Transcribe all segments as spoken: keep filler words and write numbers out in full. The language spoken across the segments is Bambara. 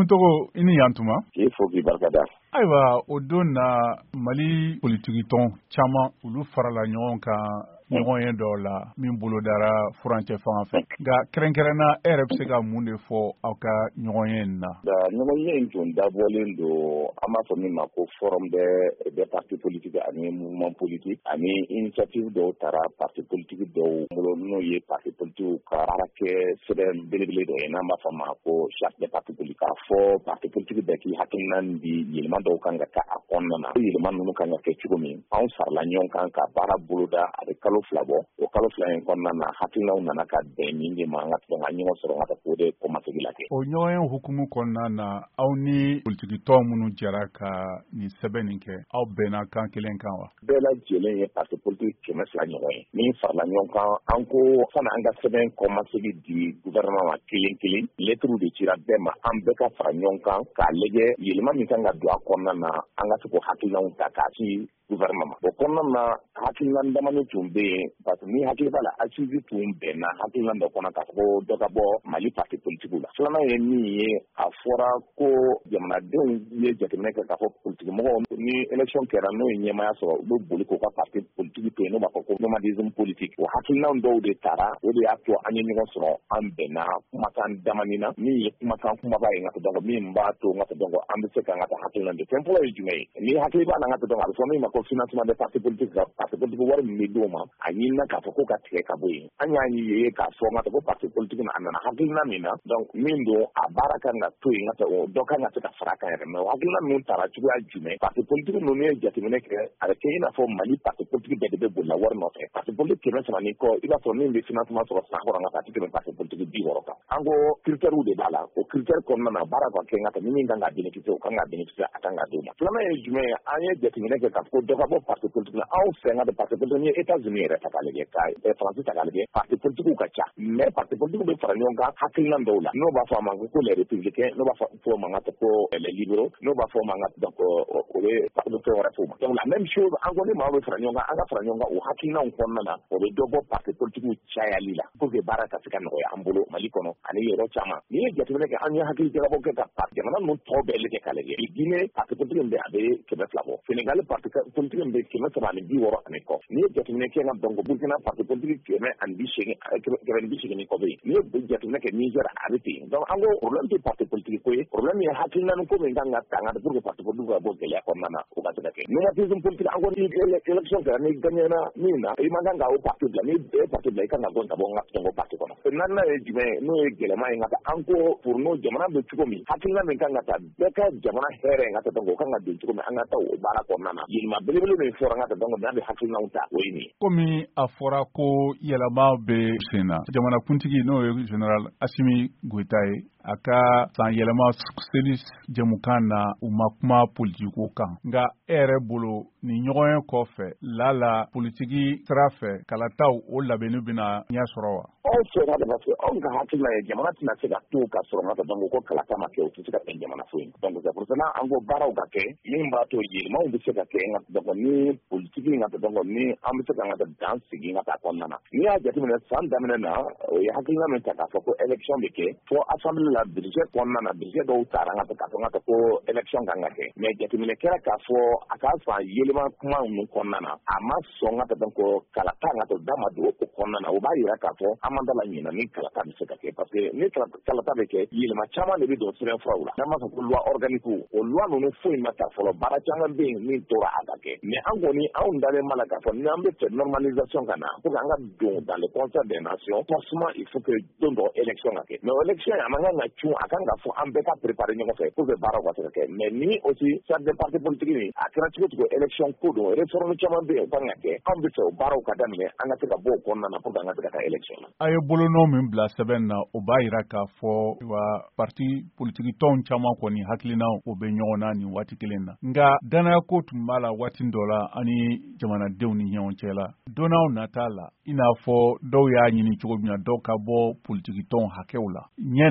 Samutogo ini yantuma k'i fo k'i barikada. Ayiwa o don na Mali politique tɔn caman olu farala ɲɔgɔn kan ɲɔgɔn ye dɔw la min bolo dara furancɛ fanga fɛ nka kɛrɛnkɛrɛnna e yɛrɛ bɛ se ka mun de fɔ aw ka ɲɔgɔn ye in na. Ɲɔgɔn ye in tun dabɔlen don an b'a fɔ min ma ko forum des partis politiques ani mouvement politique ani initiative dɔw taara parti politique dɔw bolo n'o ye parti politique ka baara kɛ sɛbɛn belebele dɔ ye n'an b'a fɔ ma ko charte des partis politiques k'a fɔ parti politique bɛɛ k'i hakilina di yɛlɛma dɔw kan ka kɛ a kɔnɔna na yɛlɛma ninnu kan ka kɛ cogo min anw farala ɲɔgɔn kan ka baara boloda a bɛ kalo fila bɔ o kalo fila in kɔnɔna na hakilinaw nana ka bɛn nin de ma an ka tɔn ka ɲɔgɔn sɔrɔ an ka k'o de kɔmasegi la kɛ. O ɲɔgɔn ye hukumu kɔnɔna na aw ni politiki tɔn minnu jɛra ka nin sɛbɛn nin kɛ aw bɛnna kan kelen kan wa? Bɛɛ lajɛlen ye parti politique kɛmɛ fila ɲɔgɔn ye min farala ɲɔgɔn kan an ko fana an ka sɛbɛn kɔmasegi di gouvernement ma kelen kelen lettres de cira bɛɛ ma an bɛɛ ka fara ɲɔgɔn kan k'a lajɛ yɛlɛma min kan ka don a kɔnɔna na an ka se k'o hakilinaw ta k'a ci gouvernement ma. O kɔnɔna na hakilina damani tun bɛ yen parce que ni hakili b'a la assise tun bɛnna hakilina dɔ kɔnɔ k'a fɔ ko dɔ ka bɔ Mali parti politique la. Filanan ye min ye a fɔra ko jamanadenw ye jateminɛ kɛ k'a fɔ politique mɔgɔw ni élection kɛra n'o ye ɲɛmaya sɔrɔ u bɛ boli k'u ka parti politique to yen n'o b'a fɔ ko nomadisme politique. O hakilina dɔw de taara o de y'a to an ye ɲɔgɔn sɔrɔ an bɛnna kumakan damani na min ye kumakan kumaba ye n ka dɔn min b'a to n ka dɔn an bɛ se ka n ka hakilina de fɛn fɔlɔ ye jumɛn ye ni hakili b'a la n ka dɔn a bɛ fɔ min ma ko financement des partis politiques ka parti politique wari min bɛ d'o ma a ɲinina k'a fɔ ko ka tigɛ ka bɔ yen an y'a ye k'a fɔ n ka ko parti politique a nana hakilina min na donc min don a baara kan ka to yen n ka dɔ kan ka se ka fara kan yɛrɛ mɛ o hakilina ninnu taara cogoya jumɛn parti politique ninnu ye jateminɛ kɛ a bɛ kɛ i n'a fɔ Mali parti politique bɛɛ de bɛ bolila wari nɔfɛ parti politique kɛmɛ saba ni kɔ i b'a sɔrɔ min bɛ financement sɔrɔ san kɔrɔ n ka parti tɛmɛ parti politique bi wɔɔrɔ kan an ko critères de b'a la o critères kɔnɔna na baara ka kɛ n ka ni min kan ka bénéficier o kan ka bénéficier a kan ka d'o ma filanan ye jumɛn ye an ye jateminɛ kɛ k'a fɔ ko dɔ ka bɔ parti politique la anw fɛ n ka parti politique ni États-Unis yɛrɛ ta k'a lajɛ ka France ta k'a lajɛ parti politique ka ca mais parti politique bɛ fara ɲɔgɔn kan hakilina dɔw la n'o b'a fɔ a ma ko les républicains n'o b'a fɔ o ma n ka ko les libéraux n'o b'a fɔ o ma n ka donc o bɛ parti fɛn wɛrɛ f'o ma donc la même chose an ko ni maa bɛ fara ɲɔgɔn kan an ka fara ɲɔgɔn kan o hakilinaw kɔnɔna na o bɛ dɔ bɔ parti politique cayali la pour que baara ka se ka nɔgɔya an bolo Mali kɔnɔ ani yɔrɔ caman n'i ye jateminɛ kɛ an ye hakili jagabɔ kɛ ka parti jamana ninnu tɔw bɛɛ lajɛ k'a lajɛ Guinée parti politique bɛ a bɛ kɛmɛ fila bɔ Sénégal parti politique bɛ kɛmɛ saba ani bi wɔɔrɔ ani kɔ n'i ye jateminɛ kɛ ka donc Burkina parti politique kɛmɛ ani bi seegin kɛmɛ ni bi seegin ni kɔ bɛ yen n'i ye jateminɛ kɛ Niger a bɛ ten donc an ko problème tɛ parti politique ko ye problème ye hakilina ko min kan ka ta n ka pour que parti politique ka bɔ gɛlɛya kɔnɔna na o ka se ka kɛ nomadisme politique an ko ni élection kɛra ni gagnera min na i man kan ka o parti bila ni e parti bila i kan ka bɔ ka bɔ n ka tɔn parti kɔnɔ naaninan ye jumɛn ye n'o ye gɛlɛma ye n ka taa an ko pour nous jamana bɛ cogo min hakilina min kan ka ta bɛɛ ka jamana hɛrɛ n ka taa donc o kan ka don cogo min an ka taa o baara kɔnɔna na yɛlɛma belebele min fɔra n ka taa donc n'an bɛ hakilinaw ta o ye nin ye. Komi a fɔra ko yɛlɛma bɛ sen na jamanakuntigi n'o ye général Assimi Goïta ye a ka san yɛlɛma seli jɛmukan na u ma kuma politiko kan nka e yɛrɛ bolo ni ɲɔgɔn ye kɔfɛ lala politiki sira fɛ kalataw o labɛnni bɛna ɲɛ sɔrɔ wa? Anw fɛ ka parce que anw ka hakilina ye jamana tɛna se ka to ka sɔrɔ ka donc ko kalata ma kɛ o tɛ se ka kɛ jamana foyi donc c'est pour cela an ko baaraw ka kɛ min b'a to yɛlɛmaw bɛ se ka kɛ nka donc ni politiki nka donc ni an bɛ se ka nka dan sigi nka taa kɔnɔna na n'i y'a jateminɛ san daminɛ na o ye hakilina min ta k'a fɔ ko élection bɛ kɛ fo assemblée la budget kɔnɔna na budget dɔw taara nka k'a fɔ nka ko élection kan ka kɛ mais jateminɛ kɛra k'a fɔ a k'a san yɛlɛma kuma ninnu kɔnɔna na a ma sɔn nka donc kalata nka to da ma don o kɔnɔna na o b'a yira k'a fɔ an man da la ɲinɛ ni kalata bɛ se ka kɛ parce que ni kalata bɛ kɛ yɛlɛma caman de bɛ don sɛbɛnfuraw la n'an b'a fɔ ko loi organique o loi ninnu foyi ma ta fɔlɔ baara caman bɛ yen min tora a ka kɛ mais an kɔni anw dalen b'a la k'a fɔ n'an bɛ fɛ normalisation ka na pour que an ka don dans le concert des nations forcément il faut que don dɔ élection ka kɛ mais élection a man kan ka cun a kan ka fɔ an bɛɛ ka préparer ɲɔgɔn fɛ pour que baaraw ka se ka kɛ mais ni aussi charte des partis politiques ni a kɛra cogo cogo élection ko don réforme caman bɛ yen o kan ka kɛ an bɛ fɛ o baaraw ka daminɛ an ka se ka bɔ o kɔnɔna na pour que an ka se ka taa élection na. A ye bolonɔ min bila sɛbɛn na o b'a yira k'a fɔ wa parti politique tɔnw caman kɔni hakilinaw o bɛ ɲɔgɔn na nin waati kelen na nka danaya ko tun b'a la waati dɔ la ani jamanadenw ni ɲɔgɔn cɛ la donnaw nata la i n'a fɔ dɔw y'a ɲini cogo min na dɔw ka bɔ politique tɔnw hakɛw la ɲɛ n'a sɔrɔ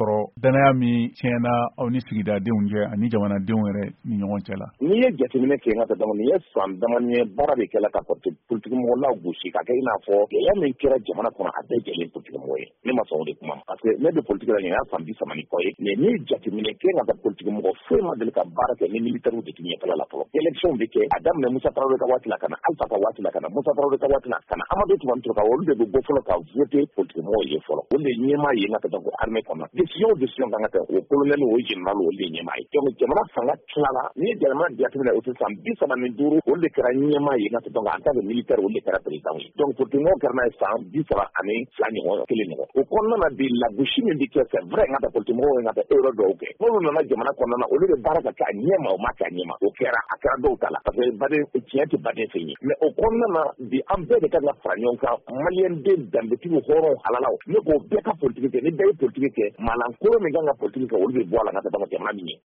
sɔrɔ danaya min tiɲɛna aw ni sigidadenw cɛ ani jamanadenw yɛrɛ ni ɲɔgɔn cɛ la. N'i ye jateminɛ kɛ ka dama ni ye san damani baara de kɛla ka politigimɔgɔ law gosi ka kɛ i n'a fɔ gɛlɛya min kɛra jamana kɔnɔ a bɛɛ jɛlen politigimɔgɔ ye. Ne ma sɔn o de kuma parce que ne bɛ politique la ɲɛ san bi saba ni kɔ ye mais ni jateminɛ kɛ ka politigimɔgɔ foyi ma deli ka baara kɛ ni militaire de tun ɲɛfɛla la fɔlɔ. Élection bɛ kɛ a daminɛ Musa Tarawele ka waati la ka na Alpha ka waati la ka na Musa Tarawele ka waati la ka na Amadou Toumani Touré ka olu de bɛ bɔ fɔlɔ ka voter politigimɔgɔw ye fɔlɔ. Olu de ɲɛmaa ye ka taa armée kɔnɔ. Décision o décision kan ka kɛ o colonel o général olu de ɲɛmaa ye. Donc jamana fanga tilala ni jamana jateminɛ o san bi saba ni duuru olu de kɛra ɲɛmaa ye ka taa en tant que militaire olu de kɛra président ye. Donc politigimɔgɔw kɛra n'a ye san bi saba ani fila ɲɔgɔn kelen ɲɔgɔn. O kɔnɔna na bi lagosi min bi kɛ c'est vrai ka taa politigimɔgɔw ka taa euro dɔw kɛ. N'olu nana jamana kɔnɔna na olu de baara ka kɛ a ɲɛma o ma kɛ a ɲɛma. O kɛra a kɛra dɔw ta la parce que baden tiɲɛ tɛ baden fɛ yen. Mais o kɔnɔna na bi an bɛɛ de ka kan ka fara ɲɔgɔn kan maliyɛnden danbetigiw hɔrɔnw halalaw ne k'o bɛɛ ka politique kɛ ni bɛɛ ye politique kɛ maalankolo min kan ka politique kɛ olu bɛ bɔ a la ka taa jamana min ye.